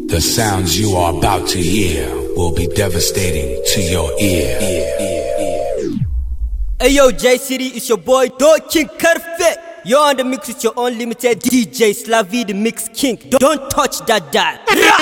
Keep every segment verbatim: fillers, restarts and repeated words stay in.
The sounds you are about to hear will be devastating to your ear. Hey yo, J City, it's your boy Dog King Karfe. You're on the mix with your unlimited D J Slavi the Mix King. Don't touch that dial.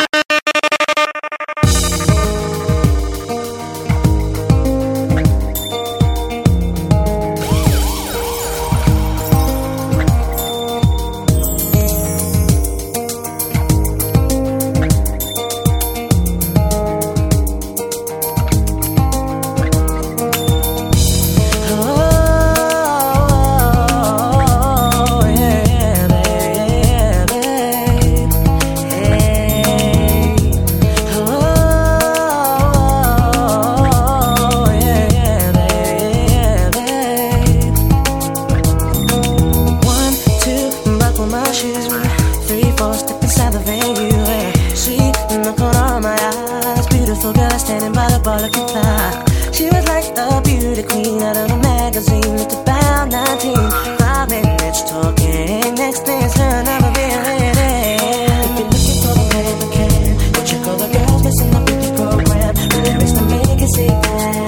She was like a beauty queen out of a magazine. Looked about nineteen. Five minutes talking. Next thing's her number being ready. If you're looking for the paper can, you check all the girls missing the beauty program. But there is to make it see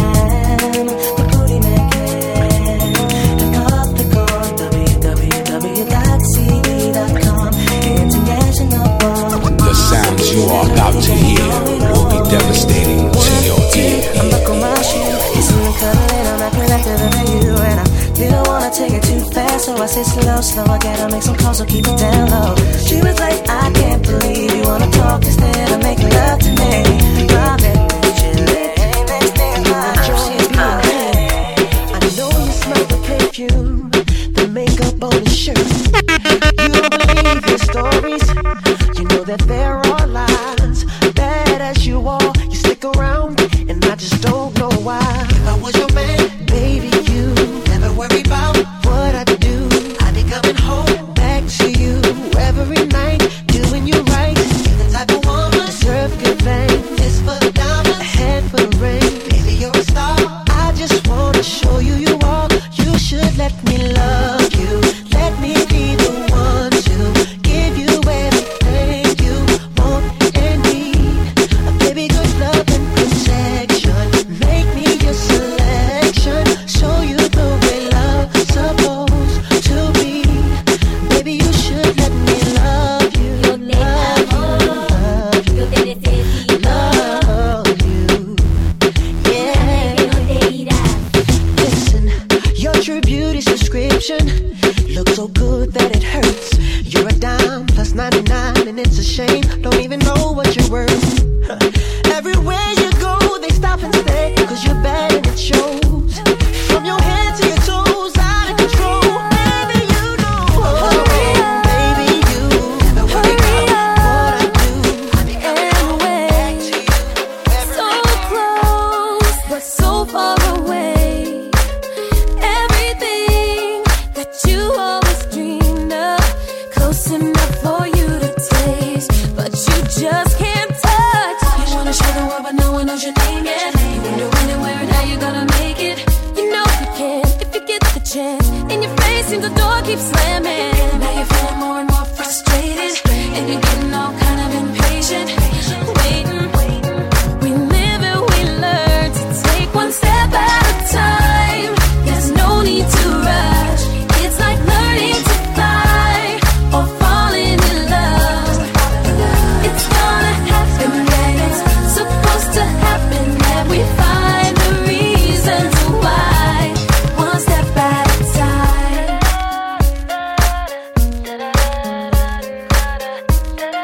them. The booty man can. Look up, click on w w w dot c d dot com. International bomb. The sounds you are about to hear will be devastating to your ear. I'm back on my shoe. You see me cuddling, I'm acting like the venue. And I didn't wanna take it too fast, so I said slow, slow. I gotta make some calls, so keep it down low. She was like, I can't believe you wanna talk instead of making love to me. Robin, chillin', next thing my she's beautiful. I know you smell the perfume, the makeup on the shirt. You don't believe your stories, you know that there are lies. Bad as you are, you stick around, and I just don't know why. If I was your man, baby, you never worry about what I do. I be coming home back to you every night, doing you right. You're the type of woman deserve good things. This for the diamonds, a head for the ring. Baby, you're a star. I just wanna show you you are. You should let me love you. Let me be the one to give you everything you want and need. A baby, good love and protection. Make me your selection. Show you the way love's supposed to be. Baby, you should let me love you. Love you, love you, love you. Yeah. Listen, your true beauty subscription looks so good that it hurts. You're a dime plus ninety-nine, and it's a shame. Don't even know what you're worth. Everywhere you go, they stop and stare, cause you're bad and it shows. From your head to your toes, out of control. Baby, you know. Baby, you never worry about what I do. I be coming home back to you every So night. close, but so far away. Everything that you always dreamed of, close enough for you to taste, but you just can't touch. You wanna show the world, but no one knows your name yet. You wonder when and where and how you're gonna make it. You know you can if you get the chance. In your face seems the door keeps slamming. Now you're feeling more and more frustrated, and you're getting all kind of impatient. Waiting, we live and we learn to take one step at a time. There's no need to rush. It's like learning to fly or falling in love. It's gonna happen when it's supposed to happen, that we find the reasons why. One step at a time.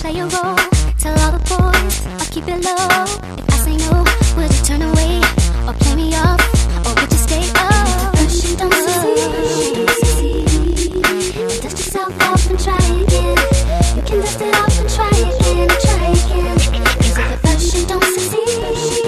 play a role. Tell all the boys, I'll keep it low. If I say no, would you turn away or play me off, or would you stay up? First you don't succeed, dust yourself off and try again. You can dust it off and try again, try again. Cause if at first you don't succeed,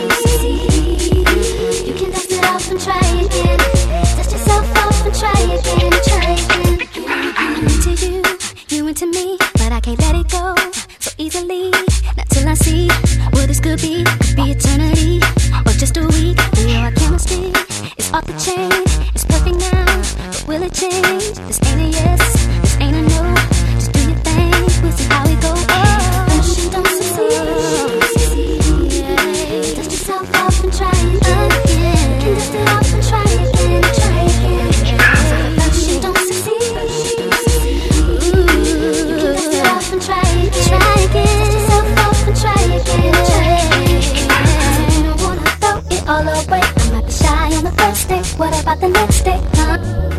you can dust it off and try again. Dust yourself off and try again, try again. I'm into you, you into me, but I can't let it go so easily. Not till I see what this could be. Could be eternity or just a week. We know our chemistry is off the chain. It's perfect now, but will it change? This ain't a yes, this ain't a no. Just do your thing, we'll see how it goes. Oh, first you don't succeed, dust yourself off and try again. You can dust it off and try again, try again. So first you don't succeed, you can dust it off and try again, try again. Dust yourself off and try again, try again. You don't wanna throw it all away. I might be shy on the first day. What about the next day? Huh?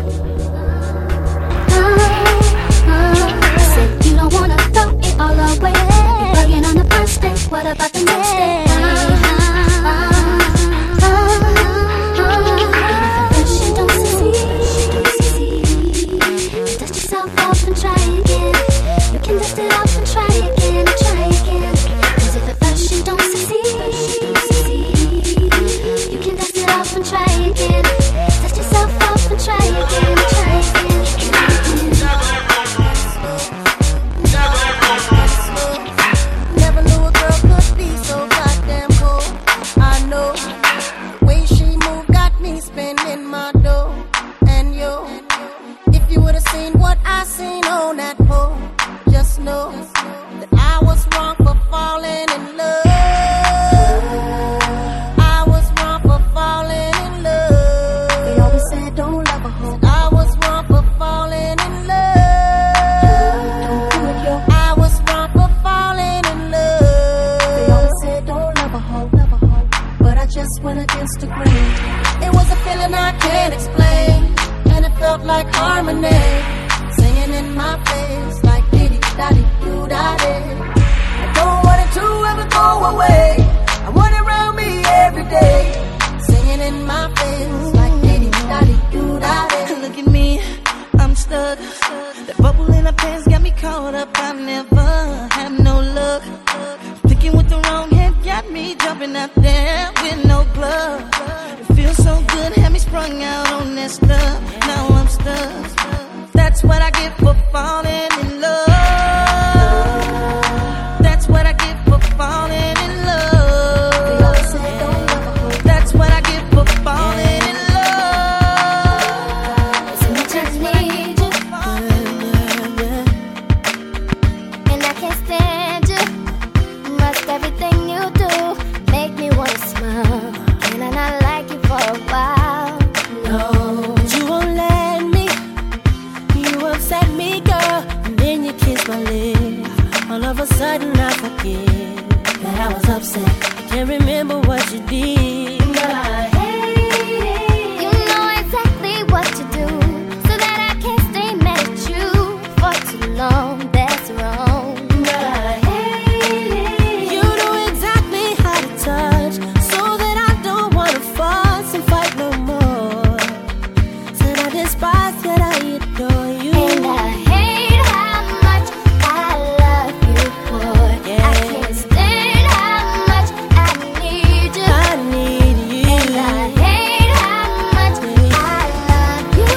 I said you don't wanna throw it all away. You bugging on the first day. What about the next day? First you don't succeed, dust yourself off and try again. You can dust it off and try again, try again. Cause if at first you don't succeed, you can dust it off and try again. Dust yourself off and try again, try again. Never knew a girl could be so goddamn cool. I know the way she moved got me spending my dough. And yo, if you would've seen what I seen on that pole, just know that I was wrong for falling in love. I was wrong for falling in love. They always said don't love a hoe. I was wrong for falling in love. Don't do it, yo. I was wrong for falling in love. They always said don't love a hoe, love a hoe. But I just went against the grain. It was a feeling I can't explain, and it felt like harmony, singing in my face like diddy daddy do daddy. I don't want it to ever go away. I want it around me every day, singing in my face like diddy daddy do daddy. Look at me, I'm stuck. That bubble in her pants got me caught up. I never have no luck. Picking with the wrong hand got me jumping out there with no glove. It feels so good, had me sprung out on that stuff. Now I'm stuck. That's what I get for falling in love. That's what I get for falling in love. They always said don't love a hoe. That's what I get for falling in love. So much I need you, and I can't stand you. Must everything you do make me wanna smile. Can I not like you for a while? No, You won't let me. You upset me, girl. And then you kiss my lips. All of a sudden I forget that I was upset. I can't remember what you did. But I hate it. You know exactly what to do, so that I can't stay mad at you for too long. That's wrong. But I hate it. You know exactly how to touch, so that I don't wanna fuss and fight no more. Said I despise, yet I adore you. And I hate how much I love you, boy. Yeah. I can't stand how much I need you. I need you. And I hate how much I love you.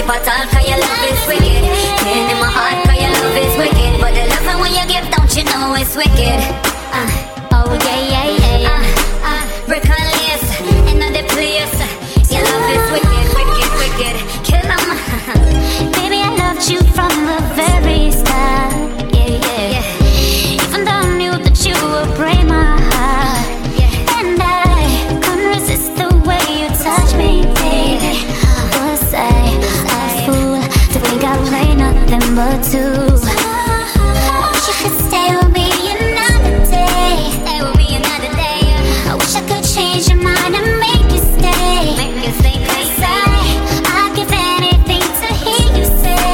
up at all, cause your love is wicked. Pain in my heart, cause your love is wicked. But the love when you give, don't you know it's wicked? Uh, oh yeah, yeah, yeah, yeah. Uh, uh, brick on lace, in the place. Your love is wicked, wicked, wicked. Kill 'em. Baby, I loved you from the very start. Yeah, yeah, yeah. Even though I knew that you would break my heart. Yeah. And I couldn't resist the way you touch me, baby. Was I a fool to think I'd play nothing but two? Wish you could stay with me another day. Stay with me another day. I wish I could change your mind and make you stay. Make you stay, cause I, I'd give anything to hear you say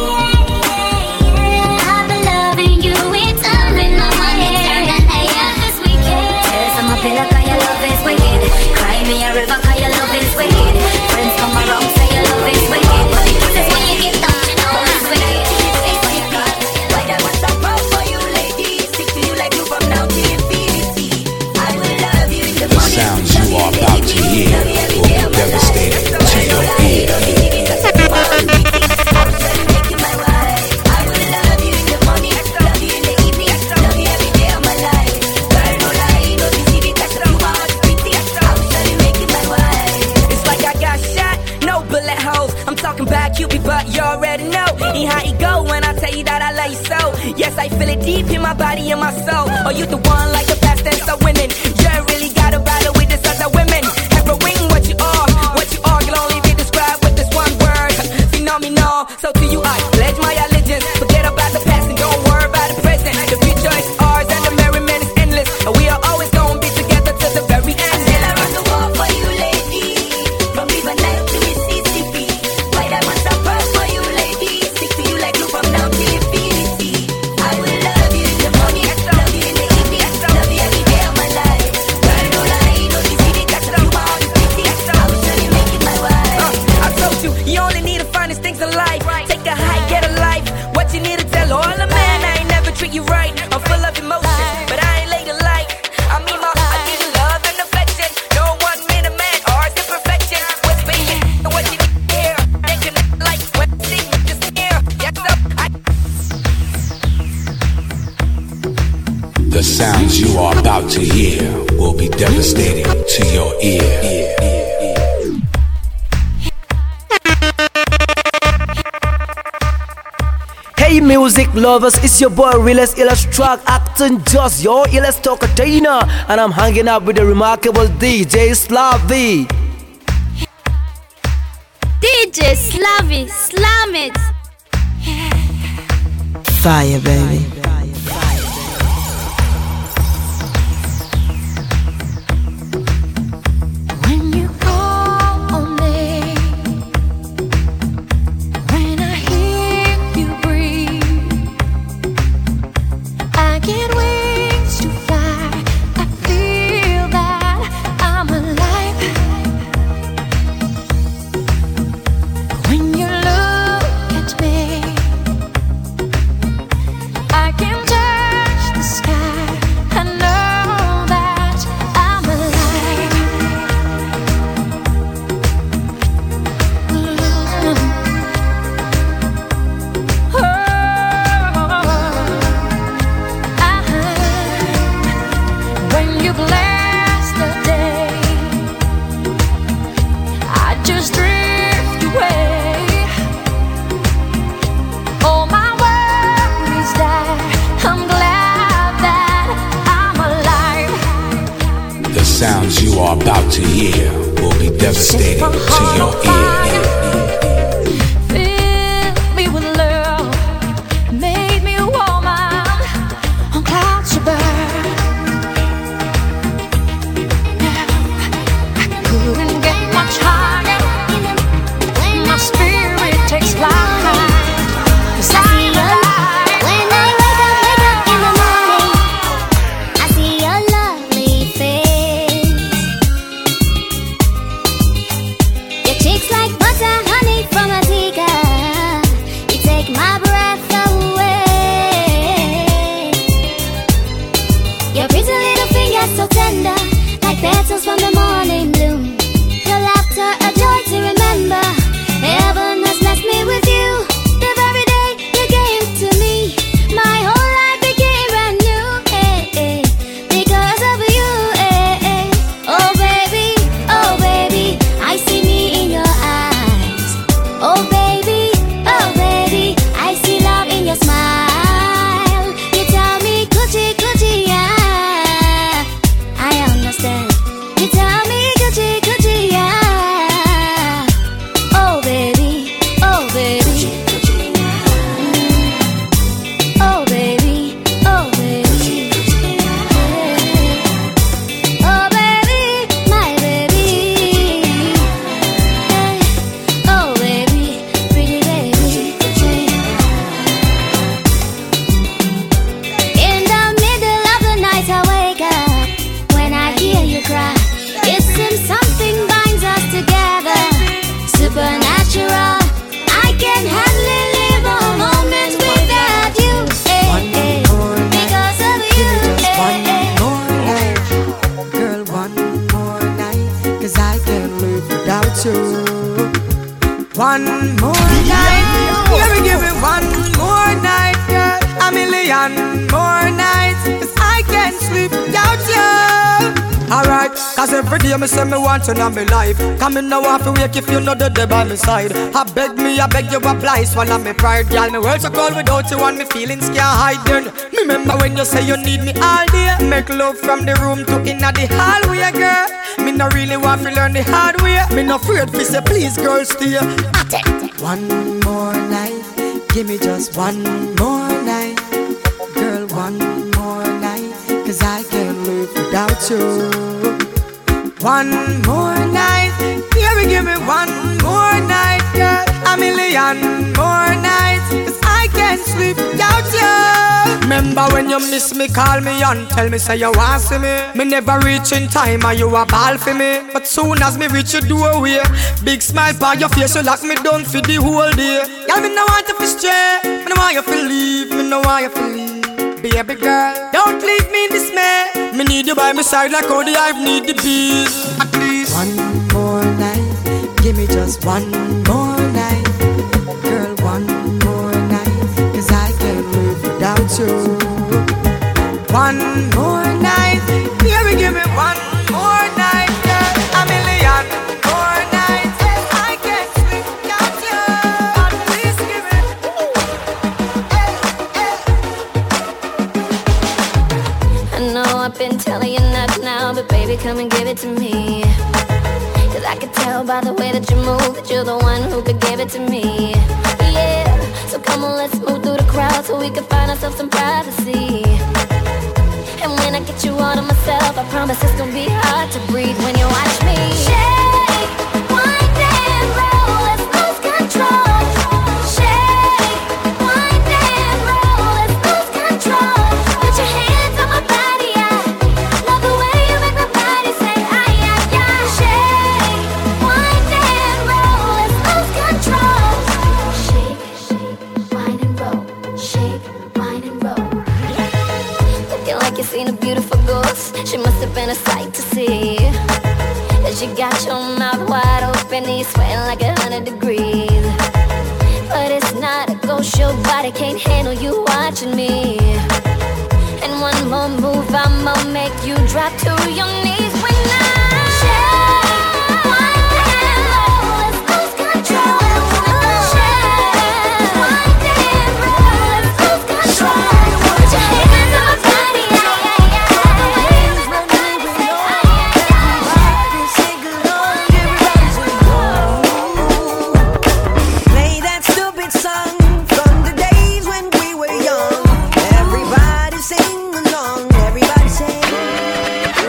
I've been loving you eternally. My love is wicked. Tears on my pillow, cause your love is wicked. Cry me a river, cause your love is wicked. Friends come around, say your love is wicked. But the kisses when you give them, you know it's wicked. Face for your God. Why I want to fall for you, lady? Stick to you like you from now till infinity. I will love you in the The morning. sounds you are about to hear will be devastating to your ear. Cupid, but you already know ain't how it go when I tell you that I love you so. Yes, I feel it deep in my body and my soul. Are you the one like the past and so winning? You really got a battle with this other women. Heroin, what you are, what you are can only be described with this one word. Phenomenal. So to you I pledge my allegiance. Forget about the past and don't worry about the present. The future is ours and the merriment is endless. And we are always gonna be together to the very end. Still I run the war for you, lady. From River Nile to Mississippi. Why that one stop first for you, lady? Stick to you like glue from now till infinity. I will love you in the morning, love you in the evening, love you every day of my life. Girl, no lie, no deceit, that's how my heart is beating. I will surely make it my wife. Uh, I told you, you only need to find these things in life. Take a hike, get a life. What you need to tell all the man, I ain't never treat you right. I'm full of emotion, but I ain't late in life. I mean my, I give you love and affection. No one minute man, ours is perfection. What's baby, what you need to hear? They can like when see just here. Yes, up, I. The sounds you are about to hear will be devastating to your ear. Hey music lovers, it's your boy Realest Illest Track acting just your illest talker Dana, and I'm hanging out with the remarkable D J Slavy. D J Slavy, slam it. Fire, baby. When you call on me, when I hear you breathe, I get wings to fly. I feel that I'm alive. When you look at me, I can touch the sky. I know that I'm alive. When you bless the day, I just drift away. All my worries die. I'm glad that I'm alive. The sounds you are about to hear will be devastating to your ear. Fill me with love, made me a woman on clouds above. I couldn't get much higher. My spirit takes flight. 'Cause I'm alive. When I wake up, wake up in the morning, I see your lovely face. Your cheeks like butter, Oh baby, oh baby, I see love in your smile. You tell me Gucci, Gucci, yeah, I understand. You tell me Gucci, Gucci, yeah. Oh baby, oh baby, oh baby, oh baby, oh baby, my baby, oh baby, pretty baby. In the middle of the night I wake up when I hear you cry. It seems something binds us together, supernatural. I can hardly live a moment without you, eh, eh, because of you, eh, eh. More night, girl, one more night, 'cause I can't live without you. One more night, yeah, we give it one more night, girl. A million more nights, 'cause I can't sleep without you. Alright, 'cause every day me say me want you in my life. Come in now off to wake if you know the day by my side. I beg me, I beg you apply, swallow me pride. Girl, me world so cold without you and me feelings can't hide then. Me remember when you say you need me all day. Make love from the room to inna the hallway, girl. Me no really want to learn the hard way. Me no afraid to say please, girl, stay. One more night, give me just one more night, girl, one more night, 'cause I can't live without you. One more night, yeah, we give me one more night, girl. A million more nights, 'cause I can't sleep without you. Remember when you miss me, call me and tell me say you want see me. Me never reach in time and you a ball for me. But soon as me reach your doorway, big smile by your face, you lock me down for the whole day. Girl, me no want you to stray, me no want you to leave, me no want you to leave. Baby girl, don't leave me in dismay. Me need you by my side like how the hive need the bees. At least one more night, give me just one more night, girl, one more night, 'cause I can't live without you. One more night, yeah, we give me one more night, girl. A million more nights, I can't sleep without you. Please give it. I know I've been telling you not now, but baby, come and give it to me. 'Cause I can tell by the way that you move that you're the one who could give it to me. Yeah, so come on, let's move through the crowd so we can find ourselves some privacy. And when I get you all to myself, I promise it's gonna be hard to breathe when you watch me. Shake, wind and roll, let's lose control. Shake, wind and roll, let's lose control. Put your hands on my body, I love the way you make my body say ay, ay, ay. Shake, wind and roll, let's lose control. Shake, shake, wind and roll. Shake, wind and roll. Looking like you seen a beautiful ghost. She must have been a sight to see. Cause you got your mouth wide open and you're sweating like a hundred degrees. But it's not a ghost, your body can't handle you watching me. And one more move, I'ma make you drop to your knees when I shake, wind and roll, let's lose control. Shake, wind and roll, let's lose control. Put your hands on my body, ay, ay, ay. Play that stupid song from the days when we were young. Everybody sing along, everybody sing.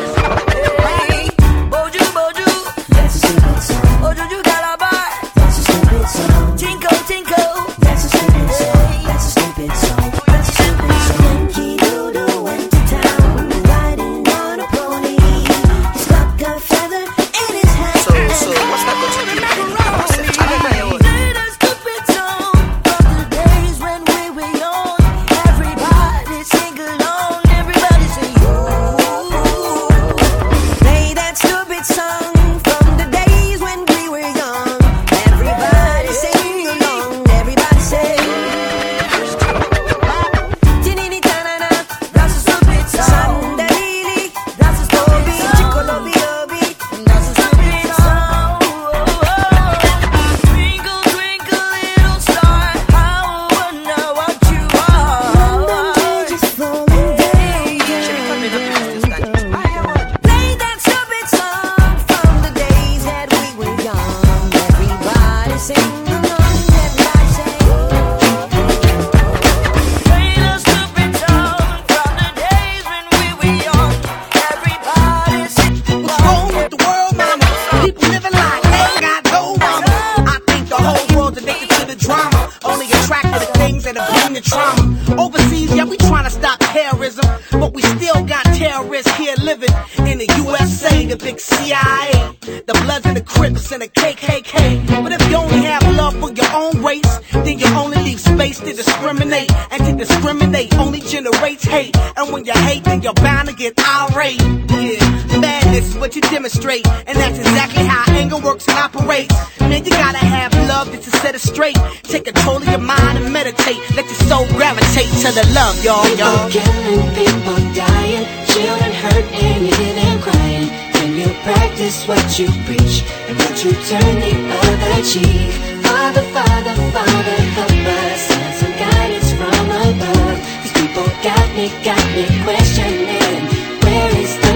To the love, y'all, y'all. People killing, people dying, children hurt and you hear them crying. When you practice what you preach and what you turn the other cheek. Father, Father, Father, help us. Send some guidance from above. These people got me, got me questioning. Where is the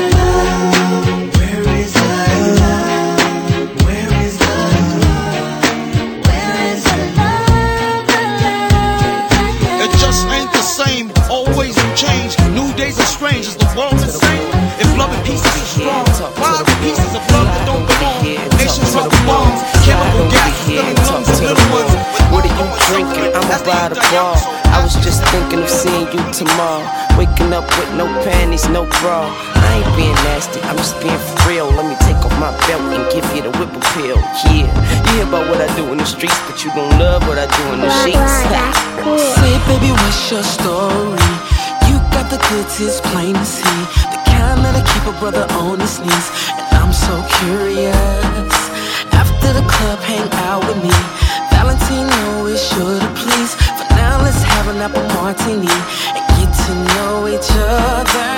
love? Where is the love? Where is the love? Where is the love? The love? It just ain't the same, always in change. New days are strange, is the world the same? If love and peace is strong, why are the pieces of love that don't belong? Nations drop bombs, chemical gases filling lungs of little ones. What are you drinking? I'm by the bar. I was just thinking of seeing you tomorrow. Waking up with no panties, no bra. I ain't being nasty, I'm just being for real. Let me take off my belt and give you the whip appeal. Yeah, you hear about what I do in the streets, but you don't love what I do in the sheets. Say, baby, what's your story? You got the goods, it's plain to see. The kind that'll keep a brother on his knees. And I'm so curious. After the club, hang out with me. Valentino is sure to please. For now, let's have an apple martini and get to know each other.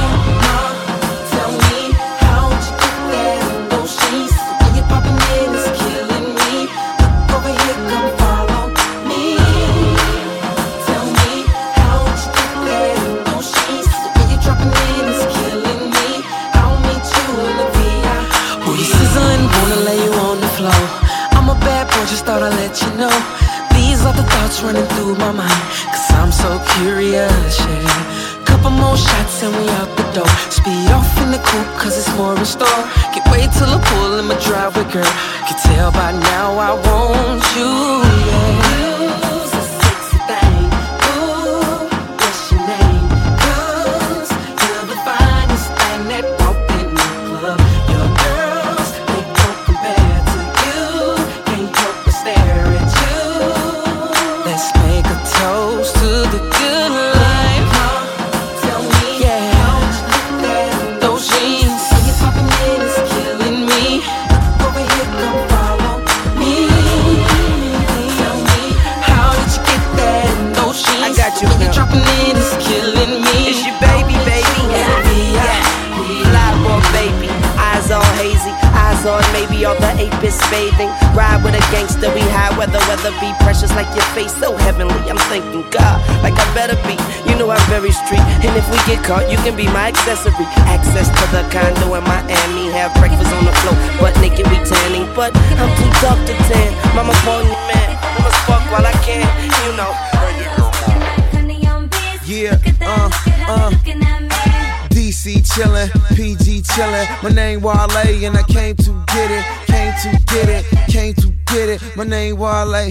Tell me, how'd you get that in those sheets? When you're popping in, it's killing me. Look over here, come follow me. Tell me, how'd you get that in those sheets? When you're dropping in, it's killing me. I'll meet you in the V I P. Booty sizzling, wanna lay you on the floor. I'm a bad boy, just thought I'd let you know. These are the thoughts running through my mind, cause I'm so curious, yeah. Couple more shots and we out the door. Speed off in the coupe cause it's more in store. Can't wait till I pull in my driveway, girl. Can tell by now I want you, yeah. You's a sexy thing. Ooh, what's your name? Cause you're the finest thing that walked in the club. Your girls, they don't compare to you. Can't help but stare at you. Let's make a toast to the good life. Tell me, yeah, how'd you get that in those jeans? When you're popping in, it's killing me. Look over here, come follow me. Tell me, how did you get that in those jeans? I got you, when you're girl. dropping in, it's killing me. It's your baby, baby. Yeah, yeah. Fly boy, baby. Eyes all hazy, eyes on maybe all the apis bathing. Ride with a gangster, we high weather, weather be precious like your face so heavenly. I'm thinking God, like I better be. You know I'm very street, and if we get caught, you can be my accessory. Access to the condo in Miami, have breakfast on the floor, butt naked we tanning. But I'm too dark to tan. Mama phone me, man. I'ma spark while I can, you know. Yeah, uh, uh. D C chillin', P G chillin'. My name Wale and I came to get it, came to get it, came to get it. My name Wale.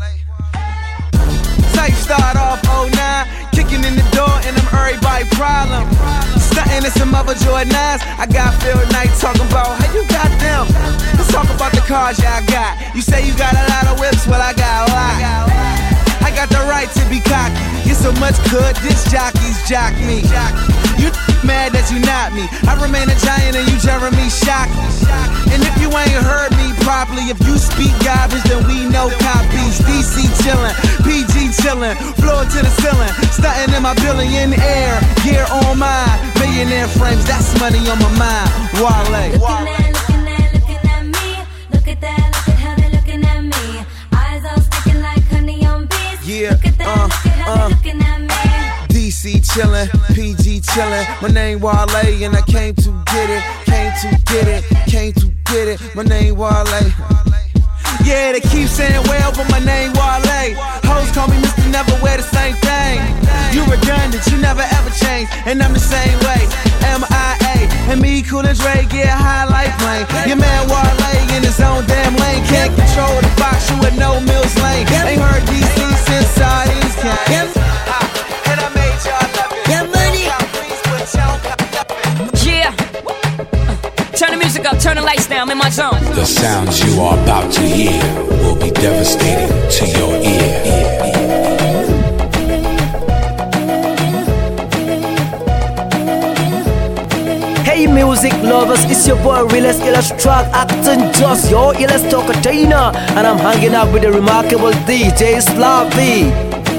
Sight start off oh nine, kicking in the door and I'm everybody problem. Stuntin' in some other Jordan nines. I got Phil Knight talking about how you got them. Let's talk about the cars y'all got. You say you got a lot of whips, well I got a lot. I got the right to be cocky. Get so much good, this jockeys jock me. You mad that you not me. I remain a giant and you Jeremy Shock. And if you ain't heard me properly, if you speak garbage, then we know copies. D C chillin', P G chillin', floor to the ceiling, stuntin' in my billion air, gear on mine, millionaire frames, that's money on my mind. Wale. Looking at, looking at, looking at me. Look at that, look at how they're looking at me. Eyes all sticking like honey on bees. Yeah, look at that, uh, look at how uh. they're looking at me. D C chillin', P G chillin'. My name Wale and I came to get it, came to get it, came to get it. My name Wale. Yeah, they keep saying well, but my name Wale. Hoes call me Mister Never Wear the Same Thing. You redundant, you never ever change, and I'm the same way. M I A and me, Cool and Dre, get high like plane. Your man Wale in his own damn lane, can't control the box, you with no Mills Lane. Ain't heard D C since sardines came. And I made y'all love it. Yeah, money. Yeah. Turn the music up, turn the lights down, I'm in my zone. The sounds you are about to hear will be devastating to your ear. Hey music lovers, it's your boy Realest Illustrack acting just your illest talkatina, and I'm hanging out with the remarkable D J Slavy.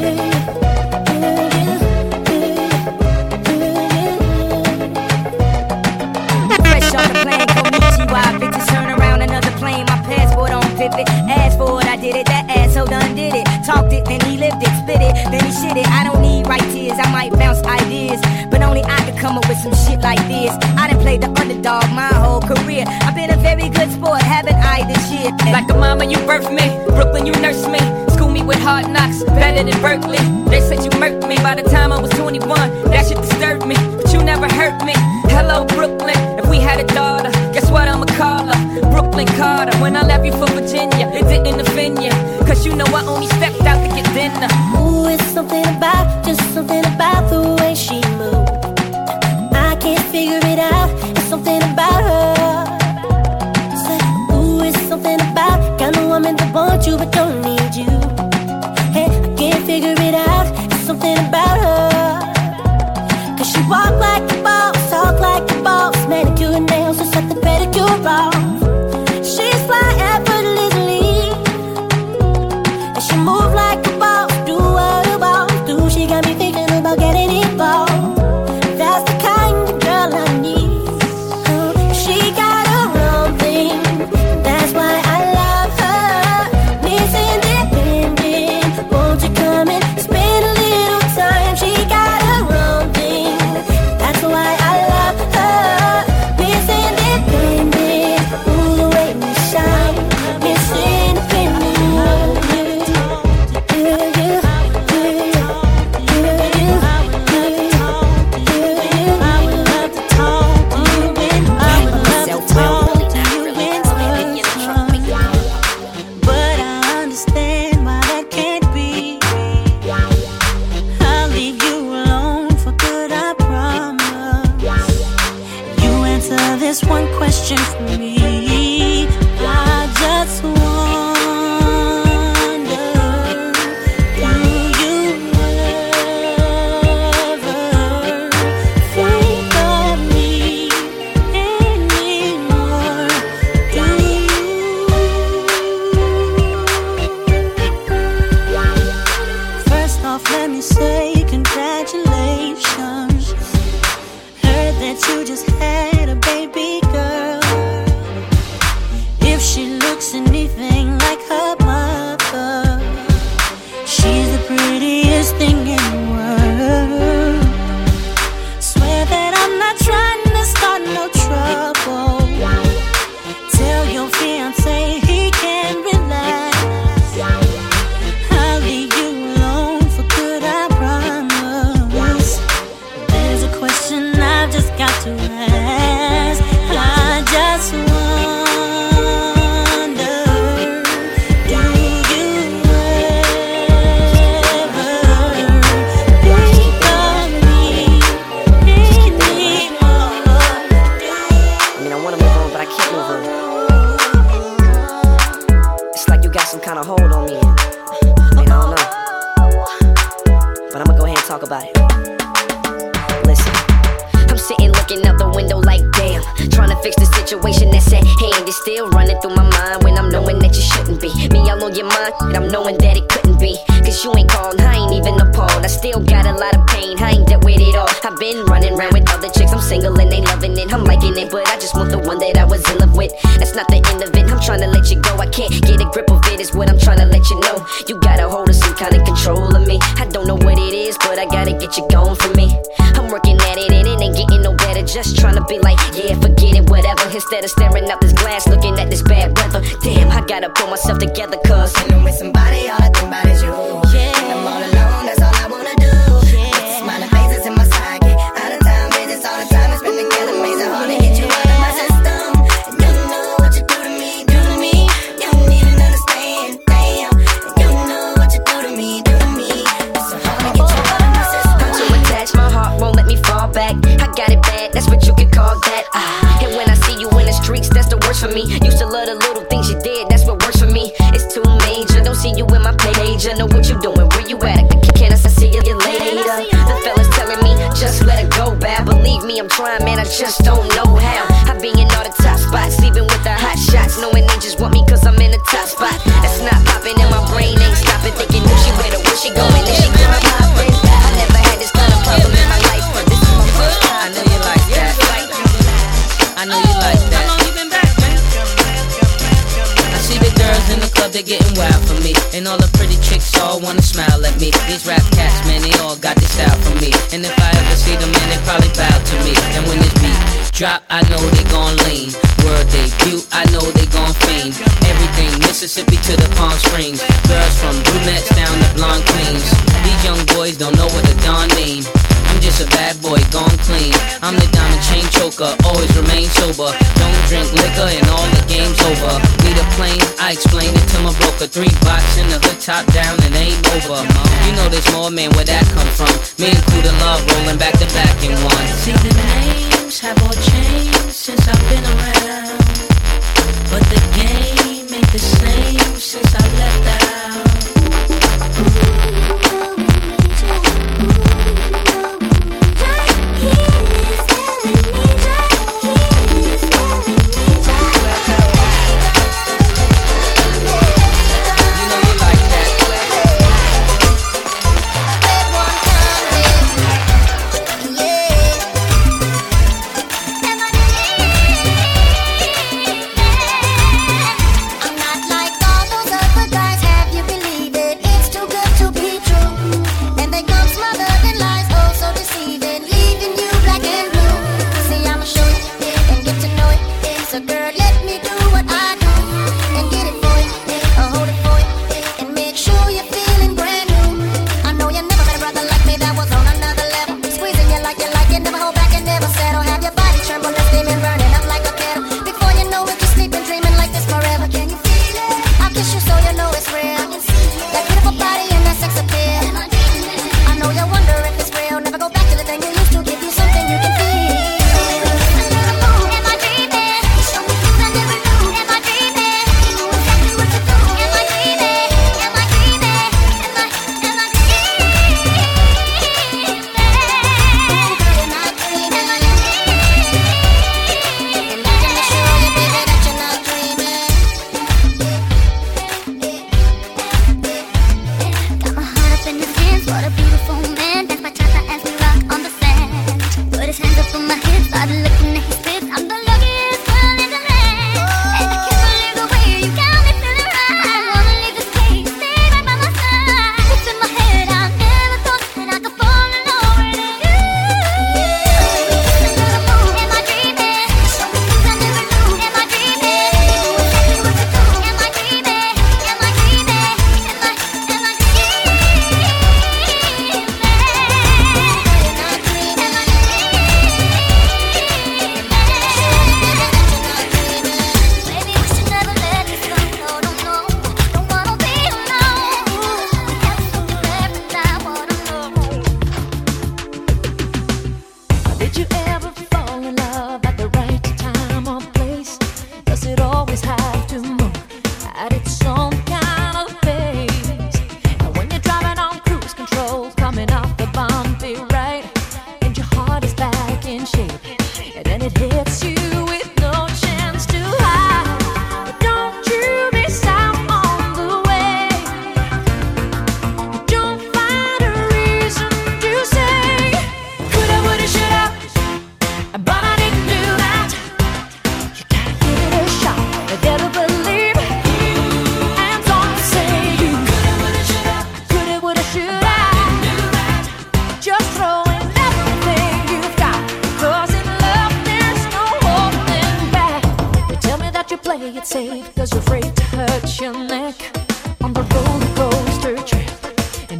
Fresh on the plane, Konnichiwa, bitches turn around another plane. My passport on pivot, asked for it, I did it. That asshole done did it, talked it, then he lived it, spit it, then he shit it. I don't need right tears, I might bounce ideas, but only I could come up with some shit like this. I done played the underdog my whole career. I've been a very good sport, haven't I this year? Like a mama, you birthed me, Brooklyn, you nursed me, school me with hard knocks, better than Berkeley. They said you murked me by the time I was twenty-one. That shit disturbed me, but you never hurt me. Hello, Brooklyn. If we had a daughter, guess what I'ma call her? Brooklyn Carter. When I left you for Virginia, it didn't offend you, cause you know I only stepped out to get dinner. Ooh, it's something about, just something about the way she moves. I can't figure it out, it's something about her. Say, ooh, it's something about kind of woman that wants you but don't need you. Hey, I can't figure it out, it's something about her. Cause she walk like a boss, talk like a boss, manicure and nails and set the pedicure off. She's fly effortlessly, and she move like a boss, do what a boss do. She got me thinking about getting involved. That's the kind of girl I need. Oh, she got her own thing, that's why I love her. Miss Independent, won't you come and spend a little time? She got her own thing, that's why I love her. Miss Independent, ooh, the way we shine. Miss Independent, you, you, you, you, you, you. But I understand why that can't be. I'll leave you alone for good, I promise. You answer this one question for me. I just wonder, do you ever think of me anymore? Do you? First off, let me say congratulations. Heard that you just had a baby girl. If she looks anything like her mother, she's the prettiest thing in the world. Swear that I'm not trying to start no trouble. Tell your fiance he can relax. I'll leave you alone for good, I promise. There's a question I've just got to ask. I just wonder, do you ever think of me anymore? I mean, I wanna move on, but I can't move on. It's like you got some kind of hold on me. I mean, I don't know, but I'ma go ahead and talk about it. Listen, I'm sitting looking out the window like damn, trying to fix the situation that's at hand. It's still running through my mind when I'm knowing that you shouldn't be. Me all on your mind, and I'm knowing that it couldn't be. Cause you ain't called, I ain't even appalled. I still got a lot of pain, I ain't dealt with it all. I've been running around with other chicks, I'm single and they loving it. I'm liking it, but I just want the one that I was in love with. That's not the end of it, I'm trying to let you go. I can't get a grip of it, is what I'm trying to let you know. You got a hold of some kind of control of me. I don't know what it is, but I gotta get you going for me. I'm working at it and it ain't getting no better. Just trying to be like, yeah, forget it, whatever. Instead of staring out this glass, looking at this bad weather. Damn, I gotta gotta pull myself together, cause when I'm with somebody, all I think about is you. Yeah. When I'm all alone, that's all I wanna do. Yeah. With smiling faces in my sidekick. Out of time visits all the time. It's been together, amazing hard to get you out of my system. And you know what you do to me, do to me. You don't even understand, damn. And you know what you do to me, do to me. It's so hard to get you out of my system. I'm too attached, my heart won't let me fall back. I got it bad, that's what you could call that. Ah. And when I see you in the streets, that's the worst for me. Used to love the little things you did, that's what works for me. It's too major, don't see you in my page. I know what you doing, where you at? Can I see you later? The fellas telling me, just let it go, bad. Believe me, I'm trying, man, I just don't know how. I be in all the top spots, even with the hot shots. Knowing they just want me cause I'm in the top spot. That's not popping in my brain, ain't stopping. Thinking who she with or where she going, is she gonna pop in? I never had this kind of problem in my life, but this is my first time. I know you like that. I know you like that. I see the girls in the club, they're getting wild for me. And all the pretty chicks all wanna smile at me. These rap cats, man, they all got this style from me. And if I ever see them, man, they probably bow to me. And when this beat drop, I know they gon' lean. World debut, I know they gon' fiend. Everything, Mississippi to the Palm Springs. Girls from brunettes down to blonde queens. These young boys don't know what a Don mean. I'm just a bad boy, gone clean. I'm the diamond chain choker, always remain sober. Don't drink liquor and all the game's over. Need a plane, I explain it to my broker. Three box in the hood, top down, and ain't over. You know there's more, man, where that come from? Me and Kuda Love rolling back to back in one. See the names have all changed since I've been around, but the game ain't the same since I left the house. I'm not like all those other guys have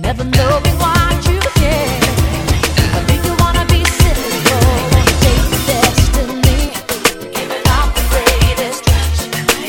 never knowing what you get. I think you wanna be silly, boy, take the destiny, giving up the greatest trust.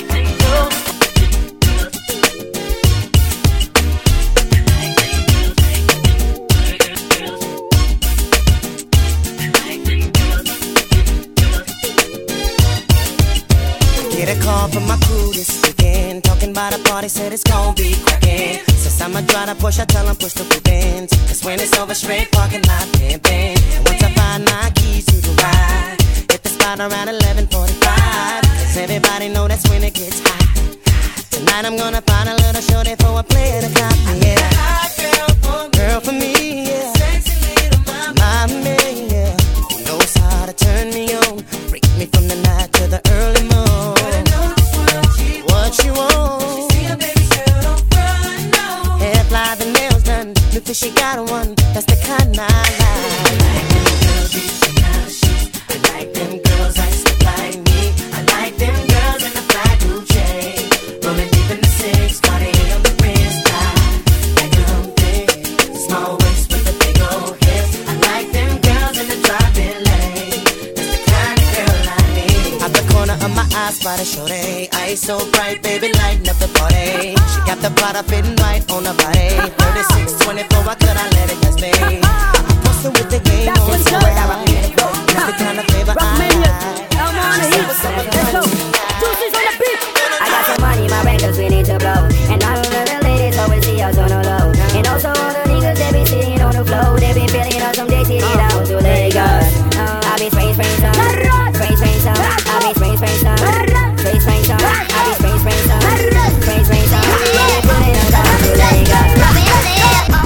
Get a call from my crew this weekend, talking about a party, said it's gon' be crackin'. Since I'ma try to push, I tell them push the bins. Cause when it's over, straight parking lot pimpin'. And once I find my keys to the ride, hit the spot around eleven forty-five. Cause everybody know that's when it gets hot. Tonight I'm gonna find a little shorty for a play at the top, yeah. Girl for me, yeah. Mommy, yeah. Who knows how to turn me on, freak me from the night to the early morning. What you want? She see a baby girl, don't run, no. Hair fly, the nails done. Look that she got one. That's the kind I like. I like them girls, these Chanel shoes. I like them girls, ice like me. I like them girls in the fly Gucci, rolling deep in the six, party on the wrist. I like them big, small waist with the big old hips. I like them girls in the driving lane. That's the kind of girl I need. At the corner of my eye, spot a shorty. Eyes so bright, baby, lighten up the party. She got the Prada fitting right on her body. thirty-six, twenty-four, why could I let it just be? I'm posting with the game on the way. That's the kind of flavor I like. Let's go. Juicy's on the beat. I got some money, my records we need to blow. And all of the ladies always see us on the low. And also all the niggas, they be sitting on the floor. They be feeling on some J T D down to Lagos. I be spray, spray, some. Spray, spray, some. I be spray, spray, some. Spray, spray, some. I be spray, spray, some. Spray, spray, some. Yeah, pulling us down to Lagos.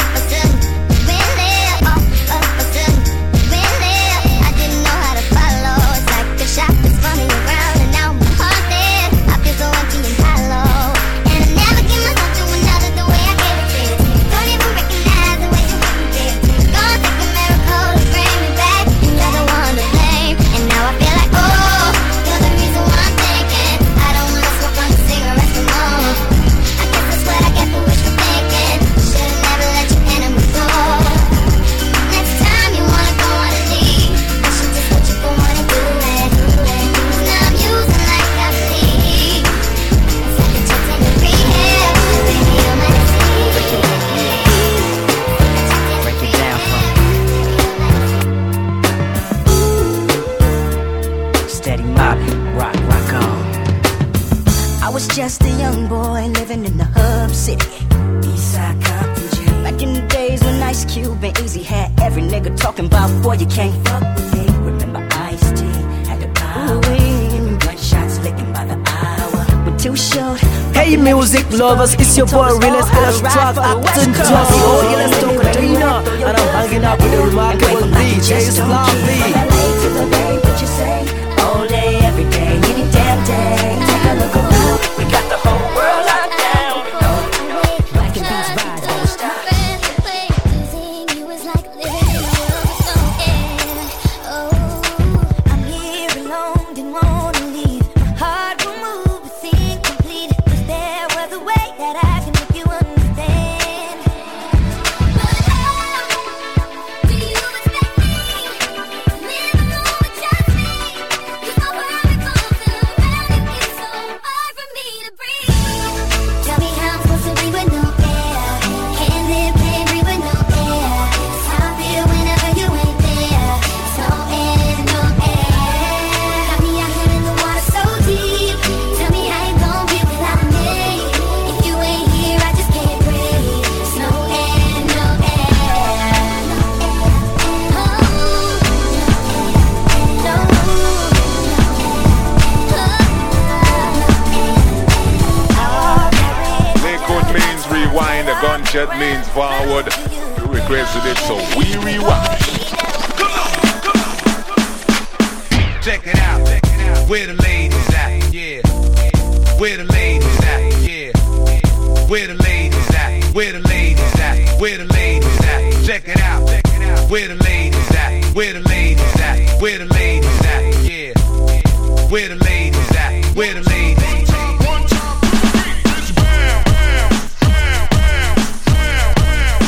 Just a young boy living in the hub city, Eastside Compton. Back in the days when Ice Cube and Easy had every nigga talking about, boy, you can't fuck with me. Remember Ice-T had the power, gunshots licking by the hour. We're too short. Hey music lovers, it's your boy Realest Elash Track Acton Johnny. Oh yeah, let's talk Katrina. And I'm hanging out with the remarkable D J Slavy. To the bay, what you say? All day, every day, any damn day. Take a look around. We got the whole world locked down. Black and beats ride, don't stop. Oh, I'm here alone, didn't wanna leave. My heart will move, but seem complete. Is there other way that I can make you understand? But how do you expect me to live alone with just me? You're so hard to come around, it's so hard for me to breathe. Tell me how I'm supposed to breathe with no air. Can't live, can't breathe with no air. It's how I feel whenever you ain't there. It's no air, no air. Got me out here in the water so deep. Tell me how you gon' be without me. If you ain't here, I just can't breathe. It's no air, no air. Oh, Liquid means rewind, a gunshot means forward. You requested it, so we rewind. Check it out, where the ladies at, yeah. Where the ladies at, yeah. Where the ladies at, where the ladies at, where the ladies at. Check it out, where the ladies at, where the ladies at, where the ladies at, yeah. Where the ladies at, where the ladies at.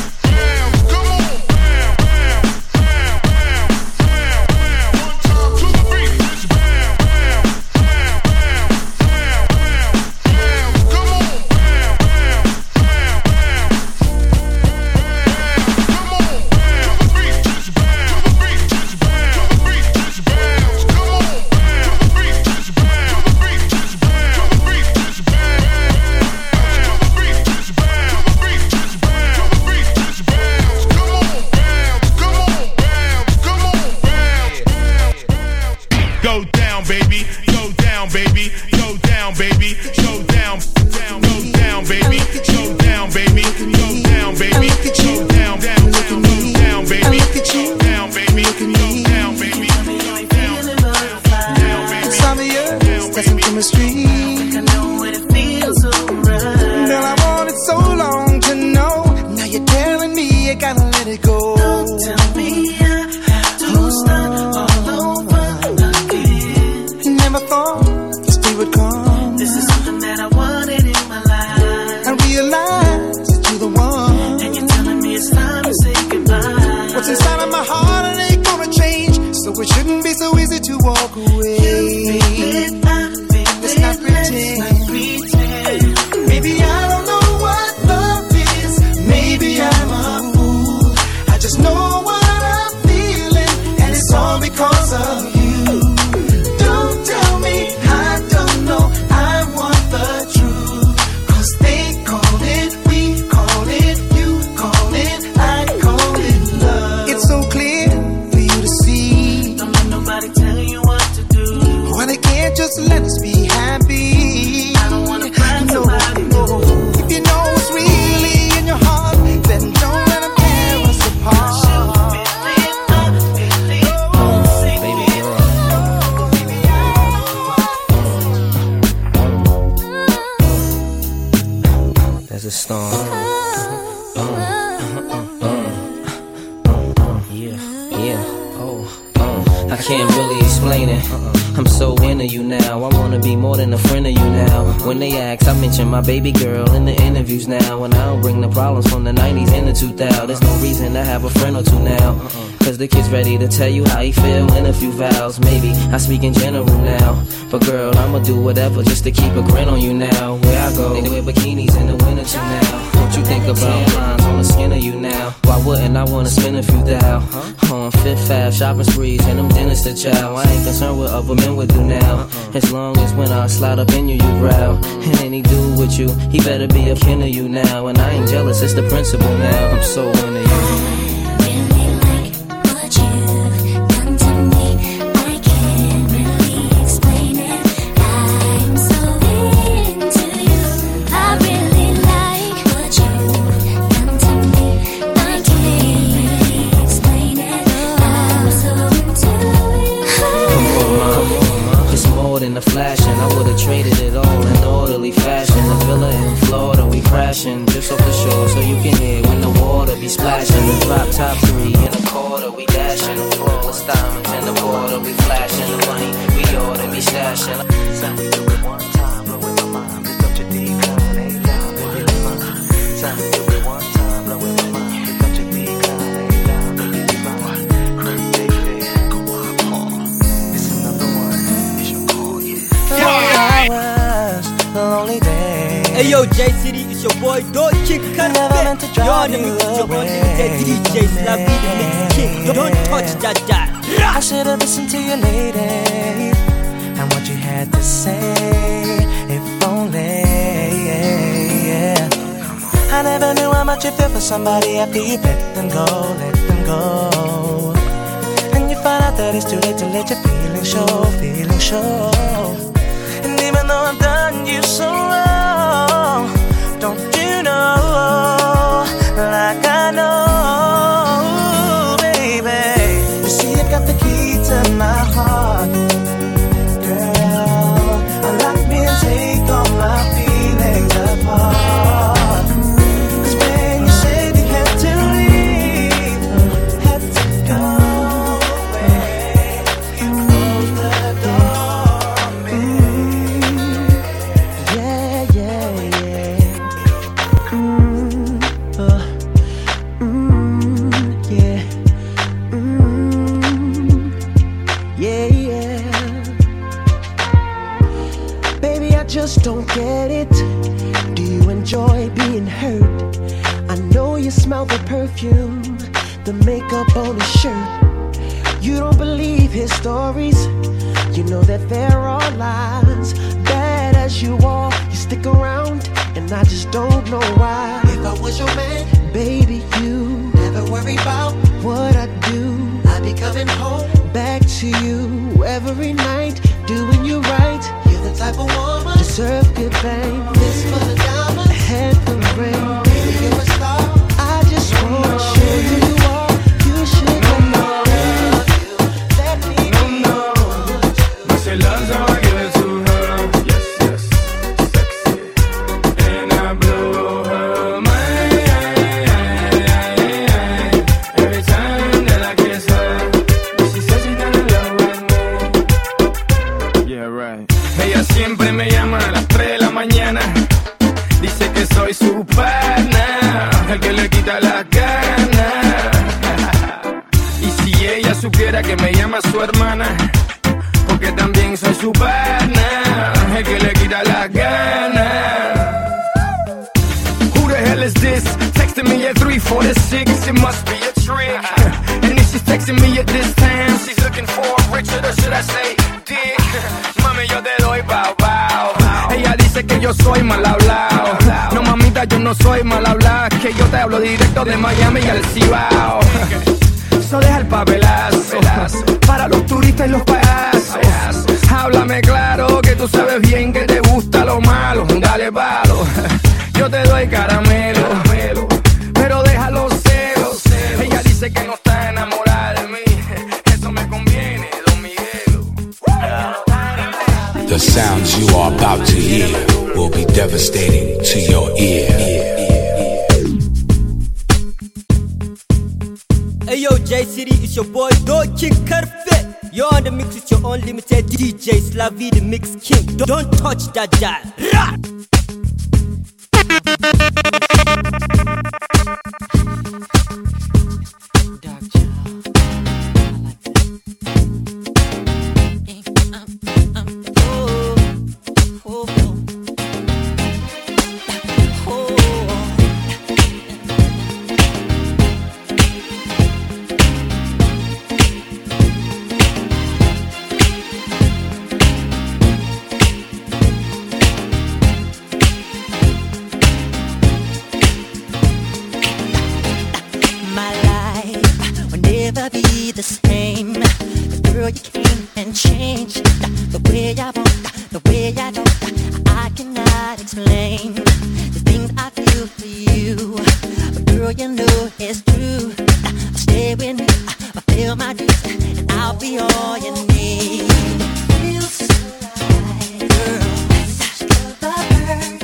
walk away. Let's not pretend. Maybe I don't know what love is. Maybe I'm a fool. I just know what I'm feeling, and it's all because of you. Don't tell me I don't know. I want the truth. Cause they call it, we call it, you call it, I call it love. It's so clear for you to see. Don't let nobody tell you what to do. Why they can't just let us be happy? I don't wanna find no, somebody no. If you know what's really in your heart, then don't let them tear us apart. There's a storm. Uh, uh, uh, uh, yeah, yeah, oh, uh, I can't really explain it. I'm so into you now. I wanna be more than a friend of you now. When they ask, I mention my baby girl in the interviews now. And I don't bring the problems from the nineties and the two thousands. There's no reason to have a friend or two now. Cause the kid's ready to tell you how he feel in a few vows. Maybe I speak in general now. But girl, I'ma do whatever just to keep a grin on you now. Where I go, they wear bikinis in the winter too now. What you think about lines on the skin of you now? Why wouldn't I wanna spend a few thou? On Fifth Ave, shopping sprees, and them dinners to chow. I ain't concerned with other men would do now. As long as when I slide up in you, you growl. And any dude with you, he better be a kin of you now. And I ain't jealous, it's the principle now. I'm so into you. Flashing, I would've traded it all in orderly fashion. The villa in Florida, we crashing just off the shore, so you can hear when the water be splashing. The drop top three in a quarter, we dashing. The flawless diamonds in the border, we flashing. The money we ought to be stashing. Time we do it one time, blow in my mind, pick up your decline, ain't down, baby, be mine. Time we do it one time, blow in my mind, pick up your decline, ain't down, baby, be mine. Crazy, go on, call. It's another one. Hours, lonely days. Hey yo, J City, it's your boy Dochi Kanebe. You're on the mix with your boy D J Slappy, the mix king. Don't touch that that. I should've listened to you, lady, and what you had to say. If only, yeah. I never knew how much you feel for somebody after you let them go, let them go. And you find out that it's too late to let your feelings show, feelings show. And even though I've done you so wrong, don't you know, like I know, baby. You see, I got the key to my heart, girl. Unlock me and take all my feelings apart. Cause when you said you had to leave, had to go away, you closed the door on me. Yeah, yeah, yeah. Mm, uh, mm, yeah. Mm, yeah, yeah. Baby, I just don't get it. Do you enjoy being hurt? I know you smell the perfume, the makeup on his shirt. You don't believe his stories. You know that there are lies. Bad as you are, you stick around, and I just don't know why. If I was your man, baby, you never worry about what I do. I'd be coming home back to you every night, doing you right. You're the type of woman deserve good things. This for the diamonds, head for the ring. Baby, you're a star. I just wanna show you who you are. You should know. Let me know. Say love's all I give it to her. Yes, yes, sexy. And I blow her mind. Every time that I kiss her, she says she's gonna love with me. Yeah, right. Ella siempre me llama a las tres de la mañana. Dice que soy su pana, el que le quita la gana. Y si ella supiera que me llama su hermana, soy su partner, el que le quita la gana. Who the hell is this? Texting me at three forty-six, it must be a trick. And if she's texting me at this time, she's looking for a Richard, or should I say dick? Mami, yo te doy bow bow. Ella dice que yo soy mal hablado. No, mamita, yo no soy mal hablado, que yo te hablo directo de Miami y al Cibao. So deja el papelazo para los turistas y los payasos. Háblame claro que tú sabes bien que te gusta lo malo. Dale palo, yo te doy caramelo, pero deja los celos. Ella dice que no está enamorada de mí. Eso me conviene, Don Miguelo. The sounds you are about to hear will be devastating to your ear. Hey yo, J City, it's your boy Doji Perfect. You're on the mix with your unlimited D J Slavi, the Mix King. Don't touch that dial. Rah! The same, the girl you came and changed the way I want, the way I don't. I cannot explain the things I feel for you, but girl, you know it's true. I'll stay with you, I'll feel my dreams, and I'll be all you need. Feels so right, girl. Such a lover.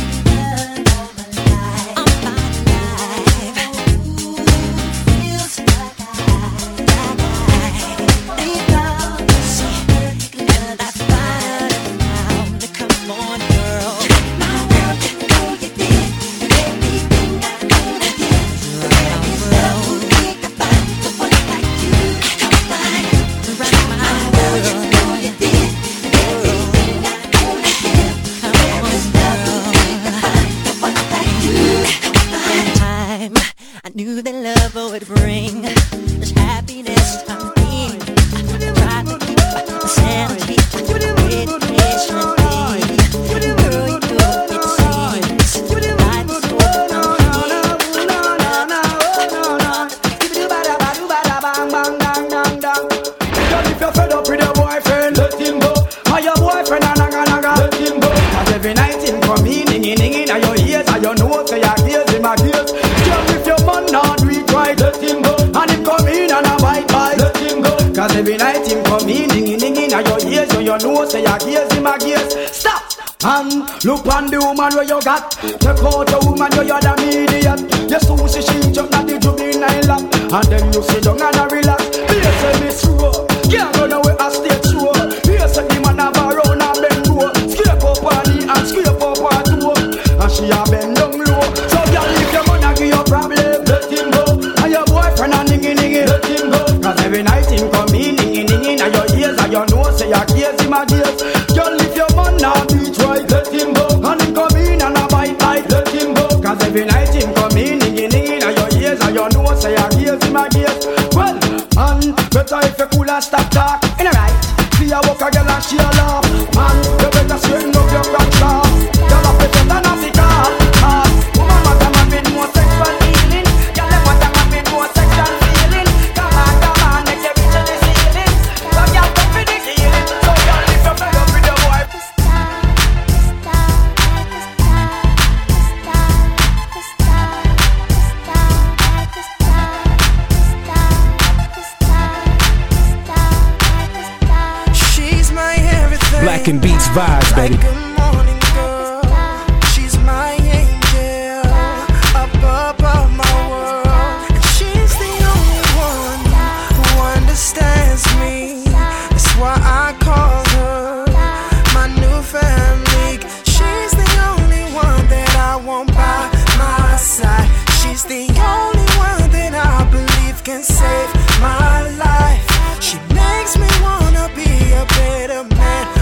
Knew that love would bring this happiness to me. I tried to keep the sanity, the way that it should be. Girl, you know it seems life is so Girl, if you're fed up with your boyfriend, let him go. Or your boyfriend, naga naga, let him go. Cause every night him come in, dinging dinging in your ears, and your nose, so your ears in my ears. Not do it right, let him go. And him come in and a bite bite, let him go. Cause every night him come in, dinging dinging in your ears, so you know, say your ears in my ears. Stop! And look on the woman where you got. Take out the woman where you're the medium. You soon see she jump at the juvenile lap. And then you sit down and a relax. Here say me slow, can't run away a stage show. Here say the man have a run and bend low. Scrape up on the and scrape up on two. And she a bend down low. So girl, if your man a give you problem, let him go. Cause every night him come in, dinging dinging in your ears, and your nose say your ears in my ears. Girl, if your man now beat right, let him go. And him come in and a bite bite, let him go. Cause every night him come in, dinging dinging in your ears, and your nose say your ears in my ears. Well, man, better if you cool and stop talk. In a right, see a walk a girl and she a laugh. Man, you better straighten up your back shaft. Girl, up better than a cigar. Ah, woman, what am I been more sexual healing? Girl, what am I been more sexual feeling? Come on, come on, make you reach to the ceiling. So girl, come for the healing. So girl, if you're fed up with your boy, she's my everything. Black and Beats vibes, baby. Good morning, girl. She's my angel, up above my world. And she's the only one who understands me. That's why I call her my new family. She's the only one that I want by my side. She's the only one that I believe can save my life. She makes me wanna be a better man.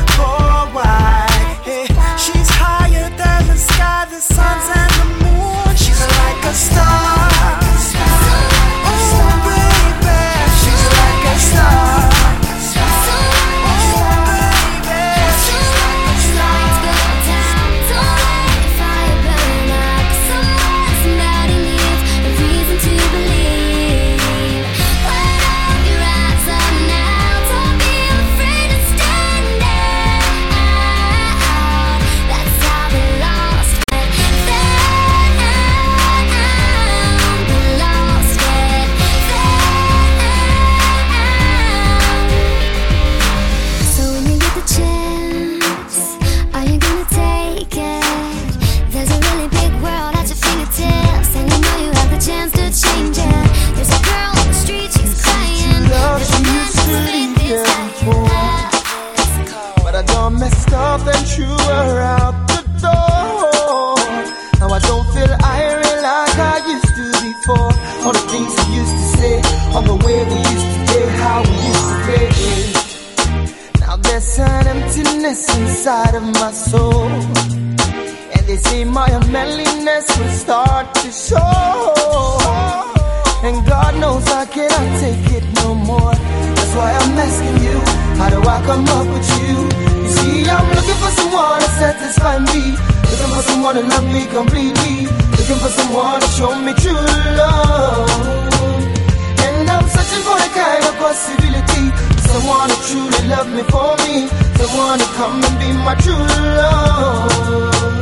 all the things we used to say, all the way we used to play, how we used to play. Now there's an emptiness inside of my soul, and they say my unmanliness will start to show. And God knows I cannot take it no more. That's why I'm asking you, how do I come up with you? You see, I'm looking for someone to satisfy me, looking for someone to love me completely, looking for someone to show me true love. And I'm searching for the kind of possibility, someone to truly love me for me, someone to come and be my true love.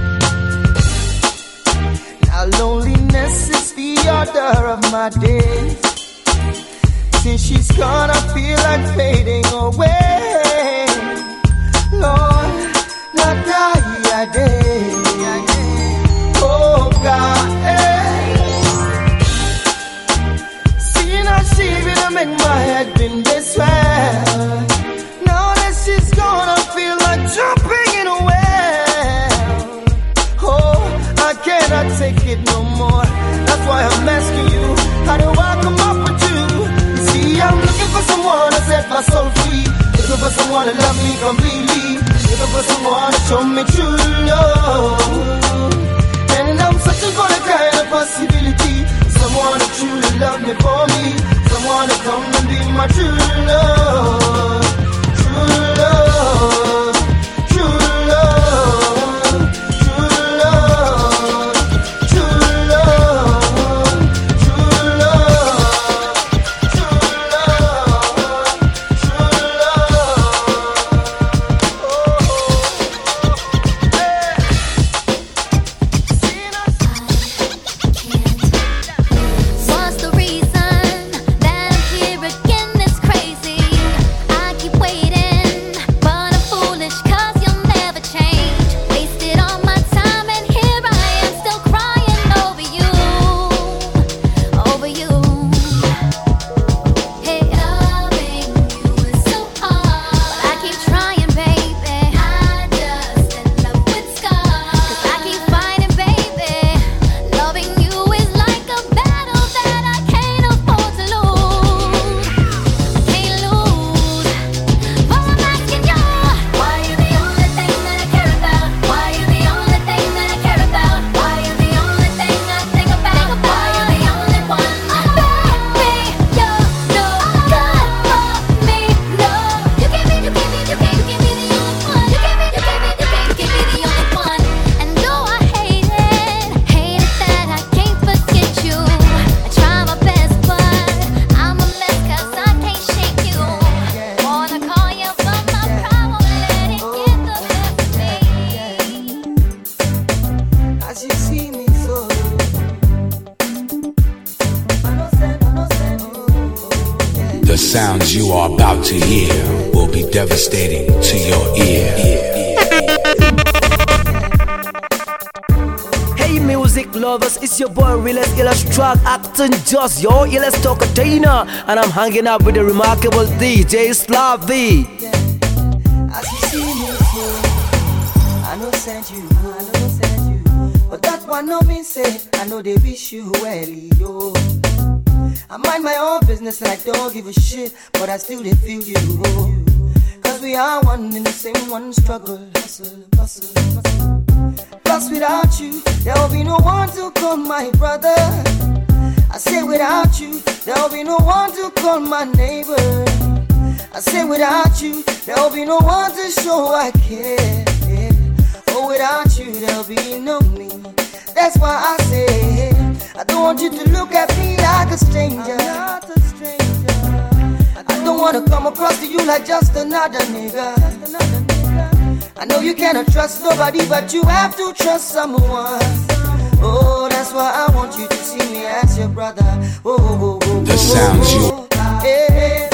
Now loneliness is the order of my days. Since she's gone, I feel like fading away. Lord, not die a day. Oh God, eh. Seeing how she will make my head been this way. Now that she's gone, I feel like jumping in a well. Oh, I cannot take it no more. That's why I'm asking you, how do I come up with you? You see, I'm looking for someone to set my soul free, looking for someone to love me completely, looking for someone to show me true love. And I'm searching for the kind of possibility, someone to truly love me for me, someone to come and be my true love. True love, true love, true love, true love, true love, true love, true What's the reason that I'm here again? It's crazy. I keep waiting, but I'm foolish 'cause you'll never change. Wasted all my time and here I am still crying over you, over you. Hey, loving you is so hard, but I keep trying, baby. I just end up with scars 'cause I keep fighting, baby. Loving you is like a battle that I can't afford to lose. Can't lose. But I'm asking you, why you the only thing that I care about? Why you the only thing that I care about? Why you the only thing I think about? Why you the only one? Baby, you're no good for me, no. You give me, you give me, you give me, you give me the only one. You give me, you give me, you give me, you give me the only one. And though I hate it, hate it that I can't forget you. I try my best, but I'm a mess 'cause I can't shake you. Wanna call you, but my pride won't let it get the best of me. As you see me so, The sounds you are about to hear will be devastating to your ear. Hey music lovers, it's your boy Realest Illest Track acting just your illest talkatina, and I'm hanging out with the remarkable D J Slavy. as you see me so, I know send you, I know send you, but that one no mean say, I know they wish you well, yo. I mind my own business and I don't give a shit, but I still they feel you, cause we are one in the same one struggle, hustle, hustle, hustle. Plus without you, there will be no one to call my brother. I say without you, there will be no one to call my neighbor. I say without you, there will be no one to show I care. Oh, without you, there will be no me. That's why I say, I don't want you to look at me like a stranger. I'm not a stranger. I don't want to come across to you like just another nigga. I know you cannot trust nobody, but you have to trust someone. Oh, that's why I want you to see me as your brother. Oh, oh, oh, oh, The sounds you yeah,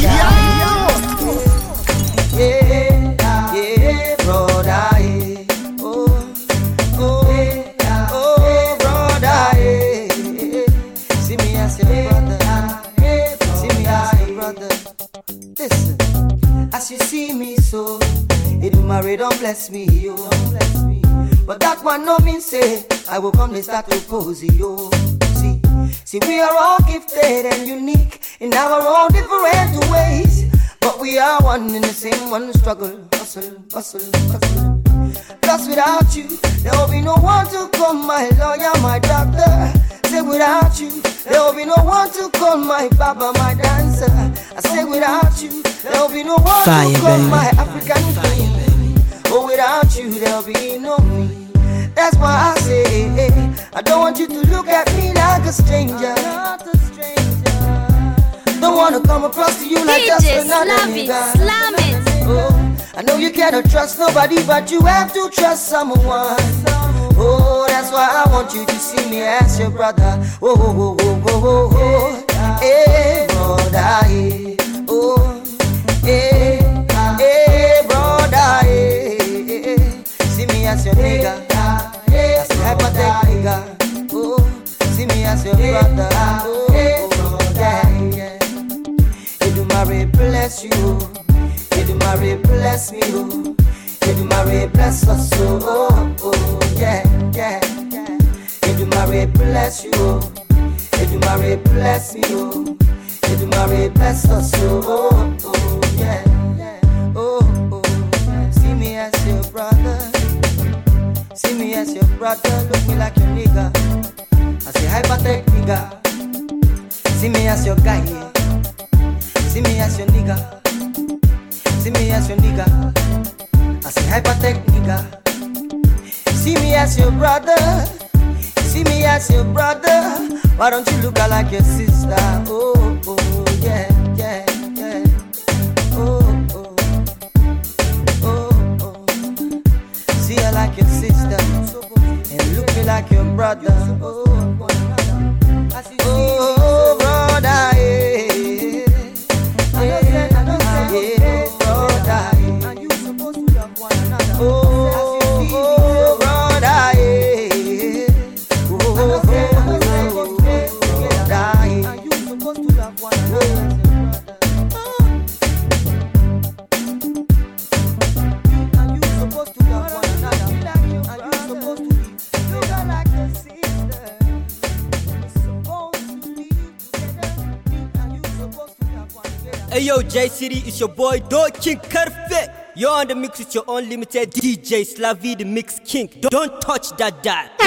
yeah, yeah, brother, yeah. Oh, oh, oh, brother, yeah. See me as your brother. See me as your brother. Listen, as you see me so, it marry don't bless me, yo. But that one no mean say I will come to start to pose, yo. See, See, we are all gifted and unique in our own different ways, but we are one in the same one struggle. Hustle, hustle, hustle. Plus without you, there will be no one to call my lawyer, my doctor. Say without you, there will be no one to call my baba, my dancer. I say without you, there will be no one Fire, to call baby. my African queen. Oh, without you, there will be no me. That's why I say, hey, I don't want you to look at me like a stranger. Don't wanna come across to you like D J just another Slam it, nigga. slam it. Oh, I know you cannot trust nobody, but you have to trust someone. Oh, that's why I want you to see me as your brother. Oh, oh, oh, oh, oh, oh, oh. Hey, brother, hey. Oh, hey, hey, brother, hey, hey, hey. See me as your nigga. I say hypothetical nigga. Oh, see me as your brother. Oh, oh, yeah, yeah. Edumare bless you. Edumare bless me. Oh, Edumare bless us. Oh, oh, yeah, yeah, yeah. Edumare bless you. Edumare bless me. Oh, Edumare bless us. Oh, oh, yeah, yeah. Oh, oh, see me as your brother. See me as your brother, look me like your nigga. I say hypertech nigga. See me as your guy, yeah. See me as your nigga. See me as your nigga. I say hypertech nigga. See me as your brother. See me as your brother. Why don't you look like your sister? Oh, oh, yeah, yeah, yeah. Oh, oh, oh, oh. See her like your sister and look me like your brother. Oh, oh, brother, yeah. Yeah, brother, yeah. And you supposed to love one another. Oh, oh, brother, yeah. Oh, oh, brother, yeah. And you supposed to love one another. And you supposed to love one another. And you supposed to be together like a sister. Hey yo, J City, it's your boy Do King Karfe. You're on the mix with your unlimited D J Slavi the Mix King. Don't touch that dial.